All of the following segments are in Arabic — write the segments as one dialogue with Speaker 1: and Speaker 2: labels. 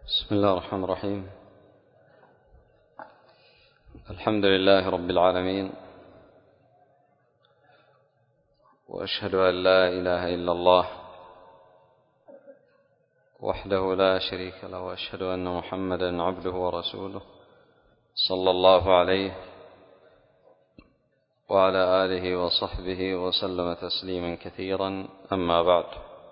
Speaker 1: بسم الله الرحمن الرحيم. الحمد لله رب العالمين، وأشهد أن لا إله إلا الله وحده لا شريك له، وأشهد أن محمدا عبده ورسوله صلى الله عليه وعلى آله وصحبه وسلم تسليما كثيرا. أما بعد،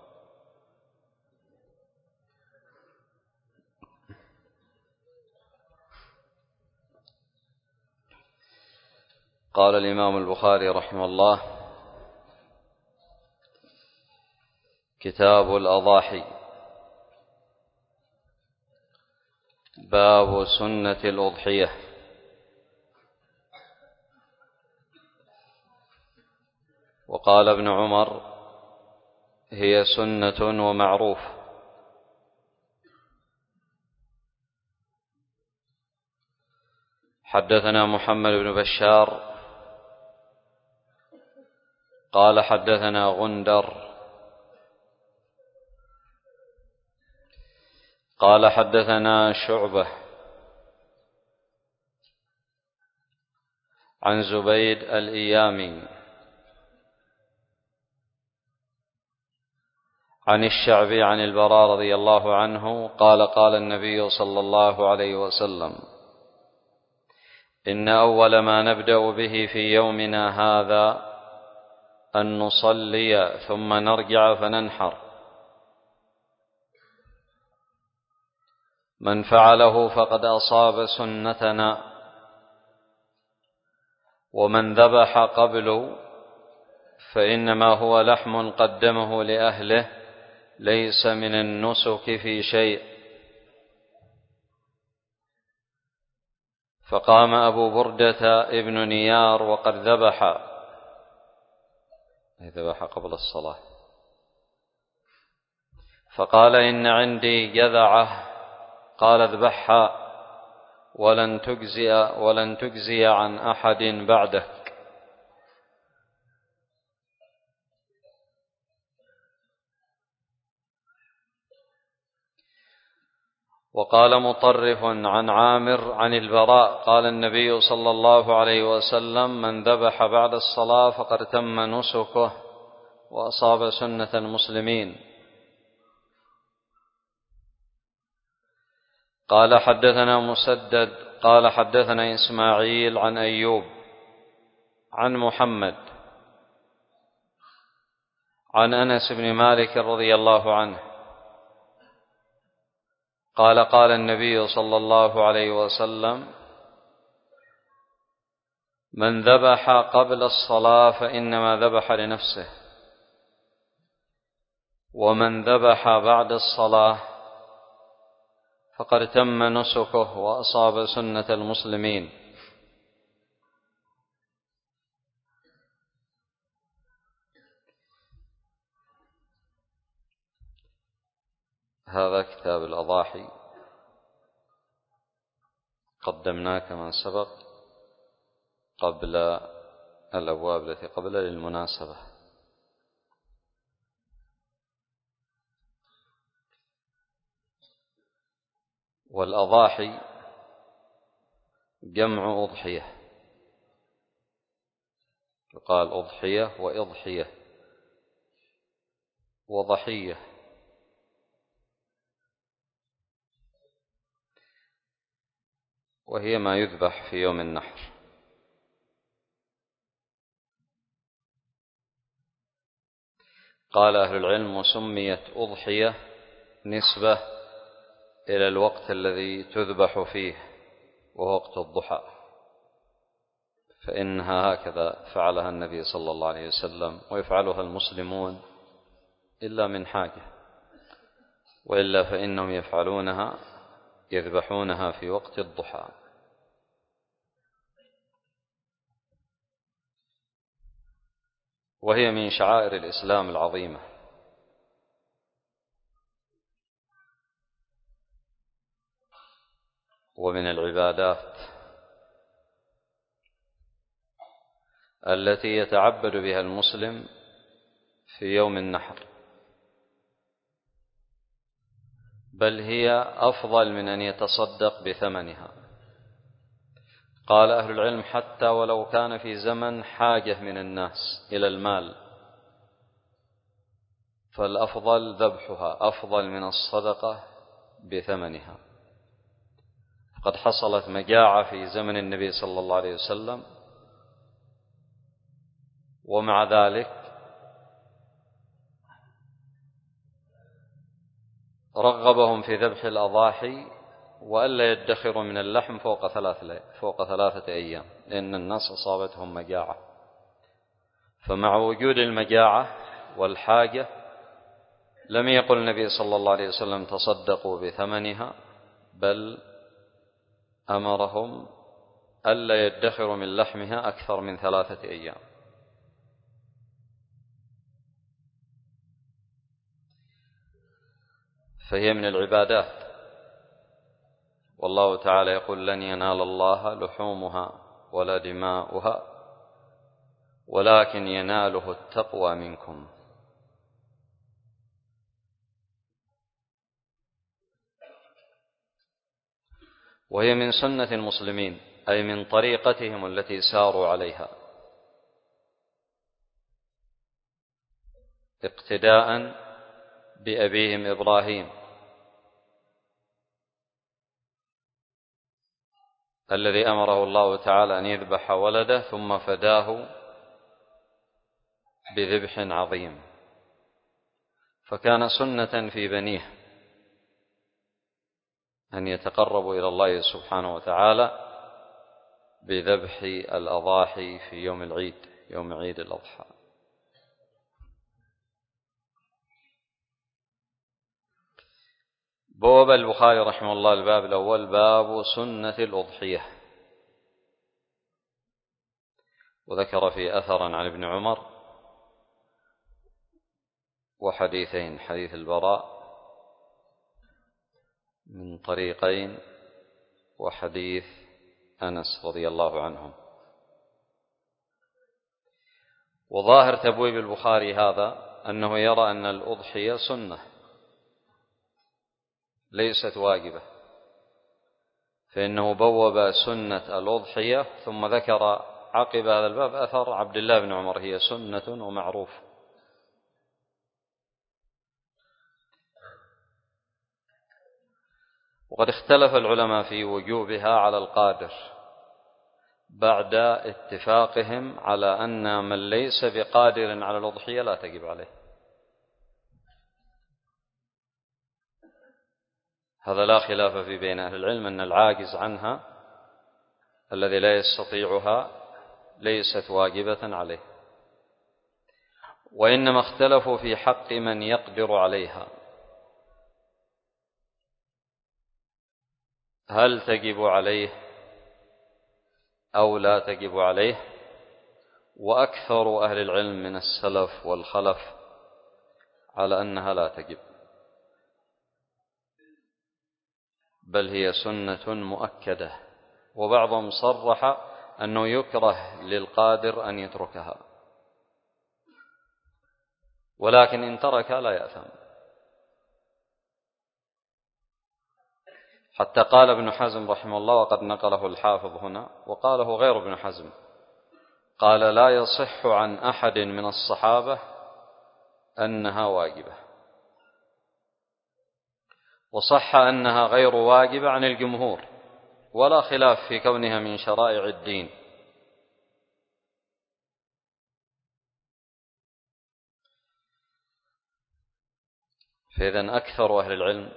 Speaker 1: قال الإمام البخاري رحمه الله: كتاب الأضاحي، باب سنة الأضحية. وقال ابن عمر: هي سنة ومعروف. حدثنا محمد بن بشار قال حدثنا غندر قال حدثنا شعبة عن زبيد الإيامي عن الشعبي عن البراء رضي الله عنه قال: قال النبي صلى الله عليه وسلم: إن أول ما نبدأ به في يومنا هذا أن نصلي ثم نرجع فننحر، من فعله فقد أصاب سنتنا، ومن ذبح قبل فإنما هو لحم قدمه لأهله، ليس من النسك في شيء. فقام أبو بردة ابن نيار وقد ذبح قبل الصلاة، فقال: إن عندي جذعة، قال: اذبحها ولن تجزي عن أحد بعدك. وقال مطرف عن عامر عن البراء قال النبي صلى الله عليه وسلم: من ذبح بعد الصلاة فقد تم نسكه وأصاب سنة المسلمين. قال حدثنا مسدد قال حدثنا إسماعيل عن أيوب عن محمد عن أنس بن مالك رضي الله عنه قال: قال النبي صلى الله عليه وسلم: من ذبح قبل الصلاة فإنما ذبح لنفسه، ومن ذبح بعد الصلاة فقد تم نسكه وأصاب سنة المسلمين. هذا كتاب الأضاحي، قدمناه كما سبق قبل الأبواب التي قبل للمناسبة. والأضاحي جمع أضحية، يقال أضحية وإضحية وضحية. وهي ما يذبح في يوم النحر. قال أهل العلم: وسميت أضحية نسبة إلى الوقت الذي تذبح فيه وهو وقت الضحى، فإنها هكذا فعلها النبي صلى الله عليه وسلم، ويفعلها المسلمون إلا من حاجة، وإلا فإنهم يذبحونها في وقت الضحى. وهي من شعائر الإسلام العظيمة، ومن العبادات التي يتعبد بها المسلم في يوم النحر بل هي أفضل من أن يتصدق بثمنها. قال أهل العلم حتى ولو كان في زمن حاجة من الناس إلى المال فالأفضل ذبحها أفضل من الصدقة بثمنها. قد حصلت مجاعة في زمن النبي صلى الله عليه وسلم، ومع ذلك رغبهم في ذبح الأضاحي وألا يدخروا من اللحم فوق 3 أيام، لأن الناس أصابتهم مجاعة. فمع وجود المجاعة والحاجة لم يقل النبي صلى الله عليه وسلم تصدقوا بثمنها، بل أمرهم ألا يدخروا من لحمها أكثر من 3 أيام. فهي من العبادات، والله تعالى يقول لن ينال الله لحومها ولا دماؤها ولكن يناله التقوى منكم. وهي من سنة المسلمين، أي من طريقتهم التي ساروا عليها، اقتداء بأبيهم إبراهيم الذي أمره الله تعالى أن يذبح ولده ثم فداه بذبح عظيم، فكان سنة في بنيه أن يتقربوا إلى الله سبحانه وتعالى بذبح الأضاحي في يوم العيد، يوم عيد الأضحى. بواب البخاري رحمه الله الباب الأول باب سنة الأضحية، وذكر في أثرا عن ابن عمر وحديثين، حديث البراء من طريقين وحديث أنس رضي الله عنهم. وظاهر تبويب البخاري هذا أنه يرى أن الأضحية سنة ليست واجبة، فإنه بوب سنة الأضحية ثم ذكر عقب هذا الباب أثر عبد الله بن عمر هي سنة ومعروف. وقد اختلف العلماء في وجوبها على القادر بعد اتفاقهم على أن من ليس بقادر على الأضحية لا تجب عليه. هذا لا خلاف في بين أهل العلم أن العاجز عنها الذي لا يستطيعها ليست واجبة عليه، وإنما اختلفوا في حق من يقدر عليها، هل تجب عليه أو لا تجب عليه. وأكثر أهل العلم من السلف والخلف على أنها لا تجب، بل هي سنة مؤكدة، وبعضهم صرح أنه يكره للقادر أن يتركها، ولكن إن ترك لا يأثم. حتى قال ابن حزم رحمه الله، وقد نقله الحافظ هنا وقاله غير ابن حزم، قال لا يصح عن أحد من الصحابة أنها واجبة، وصح أنها غير واجبة عن الجمهور، ولا خلاف في كونها من شرائع الدين. فإذن أكثر أهل العلم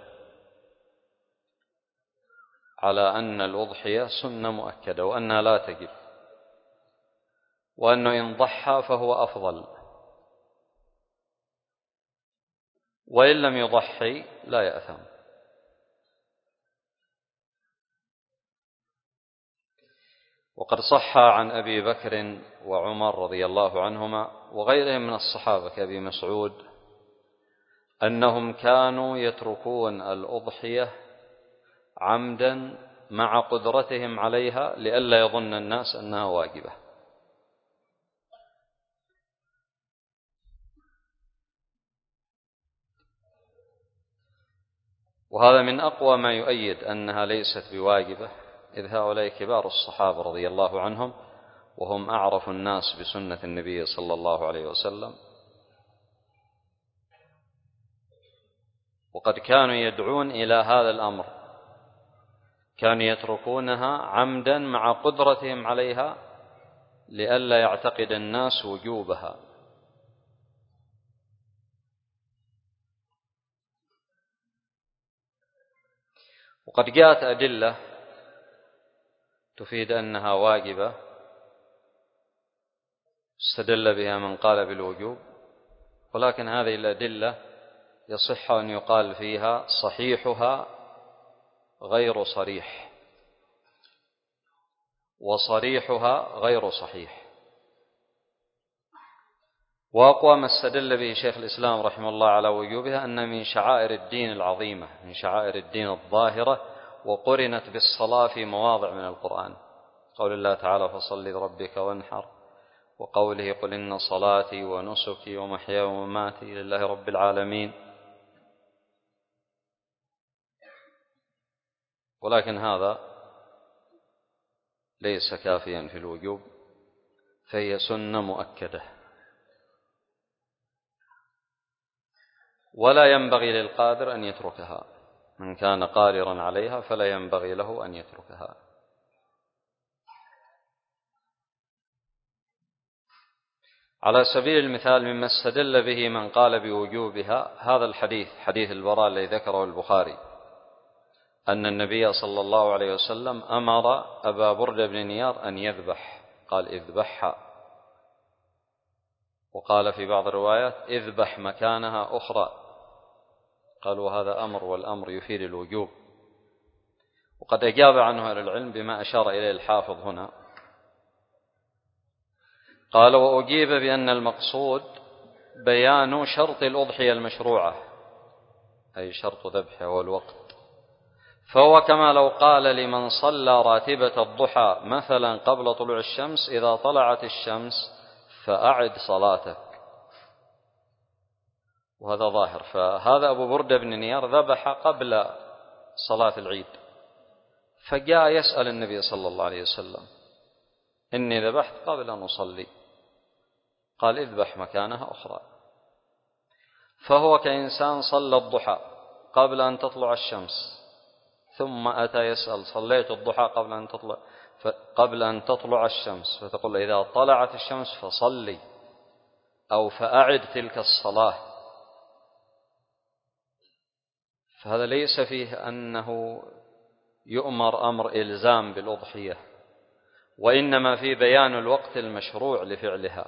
Speaker 1: على أن الأضحية سنة مؤكدة وأنها لا تجب، وأنه إن ضحى فهو أفضل، وإن لم يضحي لا يأثم. وقد صح عن أبي بكر وعمر رضي الله عنهما وغيرهم من الصحابة كأبي مسعود أنهم كانوا يتركون الأضحية عمدا مع قدرتهم عليها لئلا يظن الناس أنها واجبة. وهذا من أقوى ما يؤيد أنها ليست بواجبة، إذ هؤلاء كبار الصحابة رضي الله عنهم، وهم أعرف الناس بسنة النبي صلى الله عليه وسلم، وقد كانوا يدعون إلى هذا الأمر، كانوا يتركونها عمدا مع قدرتهم عليها لئلا يعتقد الناس وجوبها. وقد جاءت أدلة تفيد أنها واجبة استدل بها من قال بالوجوب، ولكن هذه الأدلة يصح أن يقال فيها صحيحها غير صريح، وصريحها غير صحيح. وأقوى ما استدل به شيخ الإسلام رحمه الله على وجوبها أن من شعائر الدين العظيمة، من شعائر الدين الظاهرة، وقرنت بالصلاة في مواضع من القرآن، قول الله تعالى فصل لربك وانحر، وقوله قل إن صلاتي ونسكي ومحياي ومماتي لله رب العالمين. ولكن هذا ليس كافيا في الوجوب، فهي سنة مؤكدة، ولا ينبغي للقادر أن يتركها، من كان قادرا عليها فلا ينبغي له أن يتركها. على سبيل المثال مما استدل به من قال بوجوبها هذا الحديث، حديث البراء الذي ذكره البخاري، أن النبي صلى الله عليه وسلم أمر أبا بردة بن نيار أن يذبح، قال اذبحها، وقال في بعض الروايات اذبح مكانها أخرى، قالوا هذا أمر، والأمر يفيد الوجوب. وقد أجاب عنه أهل العلم بما أشار إليه الحافظ هنا، قال وأجيب بأن المقصود بيان شرط الأضحية المشروعة، أي شرط ذبحها والوقت، فهو كما لو قال لمن صلى راتبة الضحى مثلا قبل طلوع الشمس إذا طلعت الشمس فأعد صلاتك، وهذا ظاهر. فهذا أبو بردة بن نيار ذبح قبل صلاة العيد، فجاء يسأل النبي صلى الله عليه وسلم إني ذبحت قبل أن أصلي، قال اذبح مكانها أخرى. فهو كإنسان صلى الضحى قبل أن تطلع الشمس، ثم أتى يسأل صليت الضحى قبل أن تطلع الشمس، فتقول إذا طلعت الشمس فصلي أو فأعد تلك الصلاة. فهذا ليس فيه أنه يؤمر أمر إلزام بالأضحية، وإنما في بيان الوقت المشروع لفعلها.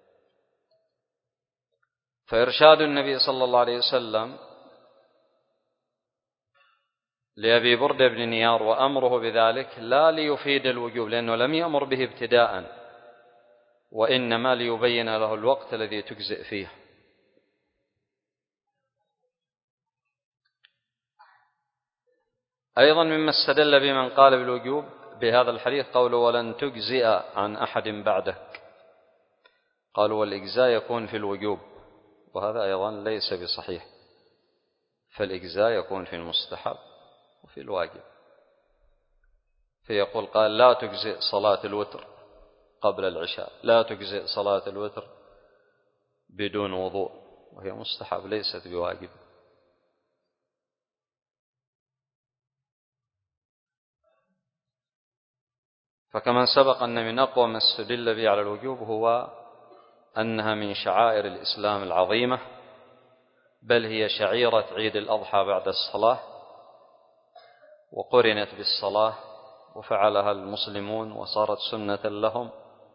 Speaker 1: فإرشاد النبي صلى الله عليه وسلم لأبي بردة بن نيار وأمره بذلك لا ليفيد الوجوب، لأنه لم يأمر به ابتداء، وإنما ليبين له الوقت الذي تجزئ فيه. أيضا مما استدل بمن قال بالوجوب بهذا الحديث قوله ولن تجزئ عن أحد بعدك، قالوا والإجزاء يكون في الوجوب، وهذا أيضا ليس بصحيح، فالإجزاء يكون في المستحب وفي الواجب. فيقول قال لا تجزئ صلاة الوتر قبل العشاء، لا تجزئ صلاة الوتر بدون وضوء، وهي مستحب ليست بواجب. فكما سبق أن من أقوى ما استدل به على الوجوب هو أنها من شعائر الإسلام العظيمة، بل هي شعيرة عيد الأضحى بعد الصلاة، وقرنت بالصلاة وفعلها المسلمون وصارت سنة لهم.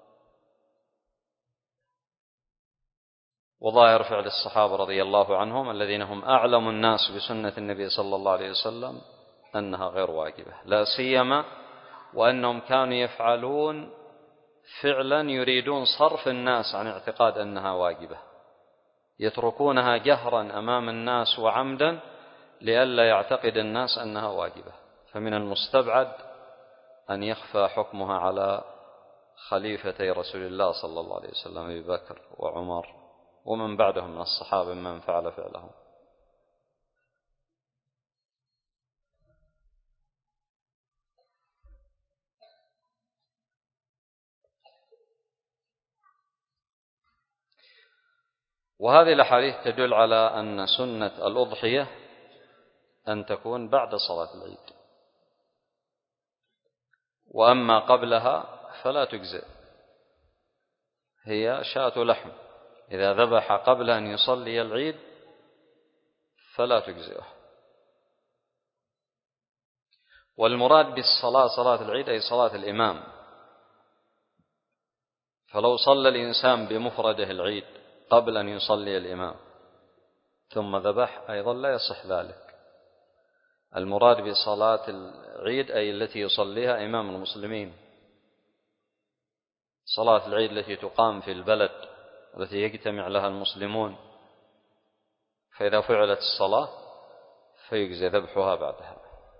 Speaker 1: وظاهر فعل الصحابة رضي الله عنهم الذين هم أعلم الناس بسنة النبي صلى الله عليه وسلم أنها غير واجبة، لا سيما وأنهم كانوا يفعلون فعلا يريدون صرف الناس عن اعتقاد أنها واجبة، يتركونها جهرا أمام الناس وعمدا لئلا يعتقد الناس أنها واجبة. فمن المستبعد أن يخفى حكمها على خليفتي رسول الله صلى الله عليه وسلم أبي بكر وعمر ومن بعدهم من الصحابة من فعل فعلهم. وهذه الأحاديث تدل على أن سنة الأضحية أن تكون بعد صلاة العيد، وأما قبلها فلا تجزئ، هي شاة لحم، إذا ذبح قبل أن يصلي العيد فلا تجزئه. والمراد بالصلاة صلاة العيد أي صلاة الإمام، فلو صلى الإنسان بمفرده العيد قبل أن يصلي الإمام ثم ذبح أيضا لا يصح ذلك. المراد بصلاة العيد أي التي يصليها إمام المسلمين، صلاة العيد التي تقام في البلد التي يجتمع لها المسلمون، فإذا فعلت الصلاة فيجزي ذبحها بعدها.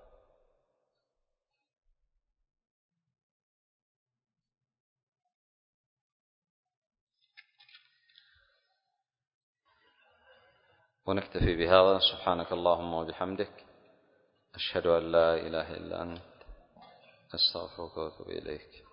Speaker 1: ونكتفي بهذا. سبحانك اللهم وبحمدك، أشهد أن لا إله إلا أنت، أستغفرك وأتوب إليك.